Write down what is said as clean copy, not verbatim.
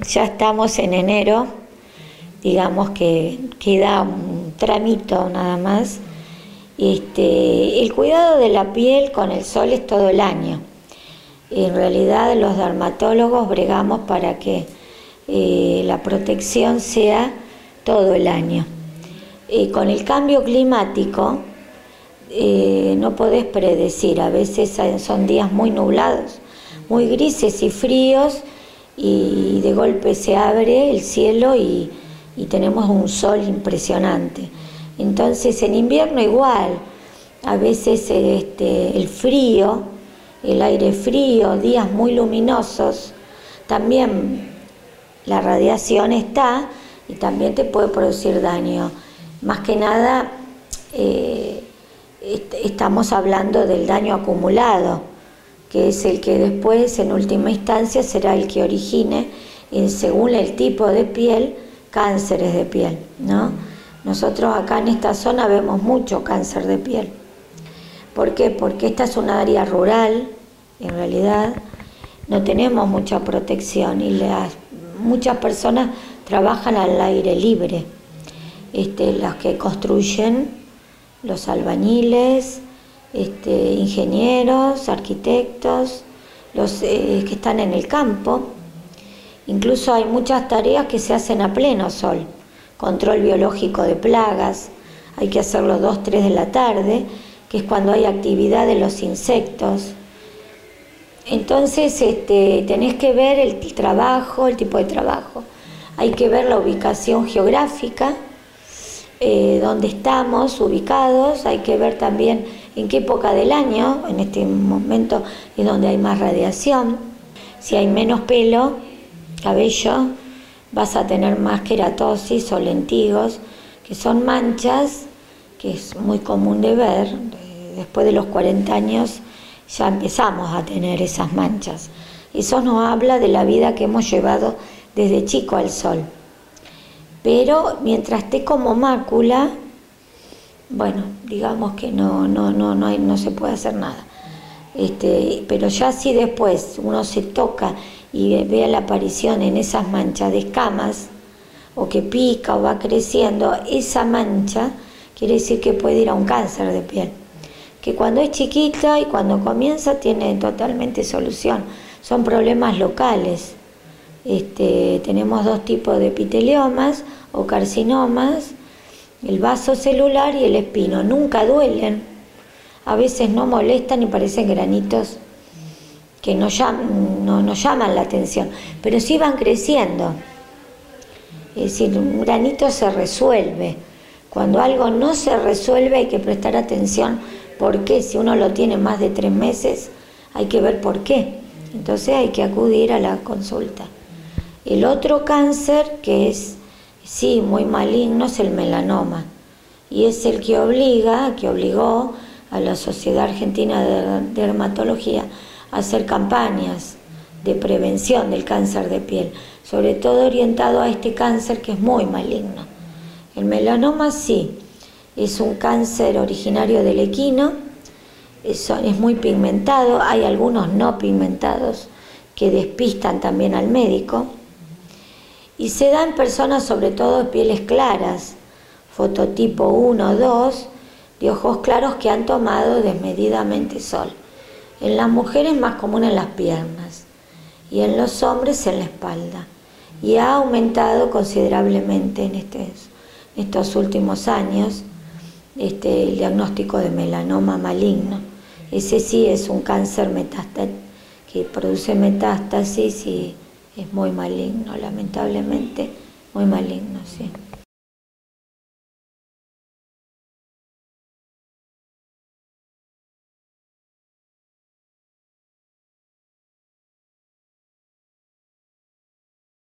ya estamos en enero, digamos que queda un tramito nada más. El cuidado de la piel con el sol es todo el año. En realidad los dermatólogos bregamos para que la protección sea todo el año. Con el cambio climático no podés predecir, a veces son días muy nublados, muy grises y fríos, y de golpe se abre el cielo y tenemos un sol impresionante. Entonces en invierno igual, a veces el frío, el aire frío, días muy luminosos, también la radiación está y también te puede producir daño. Más que nada estamos hablando del daño acumulado, que es el que después en última instancia será el que origine, según el tipo de piel, cánceres de piel, ¿no? Nosotros acá en esta zona vemos mucho cáncer de piel. ¿Por qué? Porque esta es una área rural, en realidad no tenemos mucha protección y muchas personas trabajan al aire libre. Los que construyen, los albañiles, ingenieros, arquitectos, los que están en el campo. Incluso hay muchas tareas que se hacen a pleno sol. Control biológico de plagas, hay que hacerlo 2, 3 de la tarde, que es cuando hay actividad de los insectos. Entonces tenés que ver el trabajo, el tipo de trabajo. Hay que ver la ubicación geográfica, dónde estamos ubicados. Hay que ver también en qué época del año, en este momento es donde hay más radiación. Si hay menos pelo, cabello, vas a tener más queratosis o lentigos, que son manchas que es muy común de ver. Después de los 40 años ya empezamos a tener esas manchas. Eso nos habla de la vida que hemos llevado desde chico al sol. Pero mientras esté como mácula, bueno, digamos que no se puede hacer nada. Pero ya si después uno se toca y ve la aparición en esas manchas de escamas, o que pica o va creciendo, esa mancha quiere decir que puede ir a un cáncer de piel, que cuando es chiquita y cuando comienza tiene totalmente solución. Son problemas locales. Tenemos 2 tipos de epiteliomas o carcinomas, el vaso celular y el espino. Nunca duelen, a veces no molestan y parecen granitos que no llaman la atención, pero sí van creciendo. Es decir, un granito se resuelve. Cuando algo no se resuelve hay que prestar atención. ¿Por qué? Si uno lo tiene más de 3 meses, hay que ver por qué. Entonces hay que acudir a la consulta. El otro cáncer, que es sí muy maligno, es el melanoma. Y es el que obligó a la Sociedad Argentina de Dermatología a hacer campañas de prevención del cáncer de piel, sobre todo orientado a este cáncer que es muy maligno. El melanoma sí, es un cáncer originario del equino, es muy pigmentado, hay algunos no pigmentados que despistan también al médico, y se da en personas sobre todo de pieles claras, fototipo 1 o 2, de ojos claros que han tomado desmedidamente sol. En las mujeres más común en las piernas y en los hombres en la espalda, y ha aumentado considerablemente en estos últimos años el diagnóstico de melanoma maligno. Ese sí es un cáncer que produce metástasis y es muy maligno, lamentablemente muy maligno, sí.